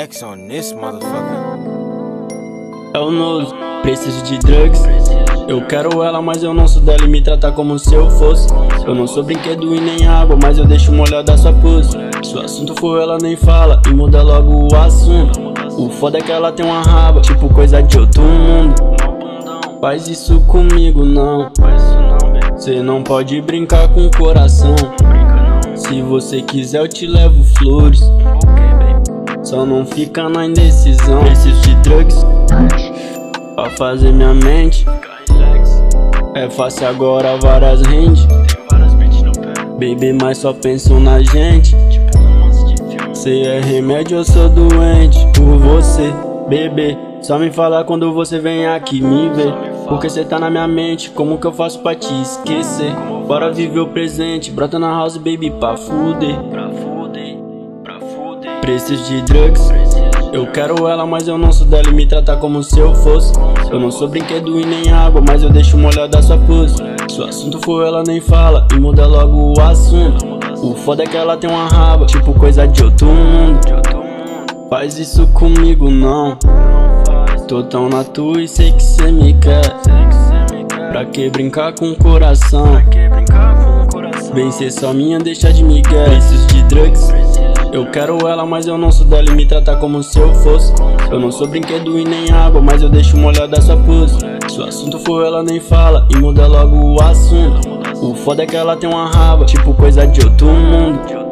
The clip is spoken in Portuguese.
X on this motherfucker. É o Noso, preciso de drugs. Eu quero ela, mas eu não sou dela e me trata como se eu fosse. Eu não sou brinquedo e nem água, mas eu deixo molhada sua pose. Se o assunto for ela nem fala e muda logo o assunto. O foda é que ela tem uma raba, tipo coisa de outro mundo. Faz isso comigo não, cê não pode brincar com o coração. Se você quiser eu te levo flores, só não fica na indecisão. Preciso de drugs pra fazer minha mente. É fácil agora, várias rende. Baby, mas só penso na gente. Cê é remédio, eu sou doente por você, bebê. Só me fala quando você vem aqui me ver, porque cê tá na minha mente, como que eu faço pra te esquecer? Bora viver o presente, brota na house, baby, pra fuder. Preciso de drugs. Eu quero ela, mas eu não sou dela e me trata como se eu fosse. Eu não sou brinquedo e nem água, mas eu deixo molhada sua pose. Se o assunto for ela nem fala e muda logo o assunto. O foda é que ela tem uma raba, tipo coisa de outro mundo. Faz isso comigo não, tô tão na tua e sei que cê me quer. Pra que brincar com o coração? Vem ser só minha, deixa de migué. Preciso de drugs. Eu quero ela, mas eu não sou dela e me trata como se eu fosse. Eu não sou brinquedo e nem água, mas eu deixo molhada sua pose. Se o assunto for ela nem fala e muda logo o assunto. O foda é que ela tem uma raba, tipo coisa de outro mundo.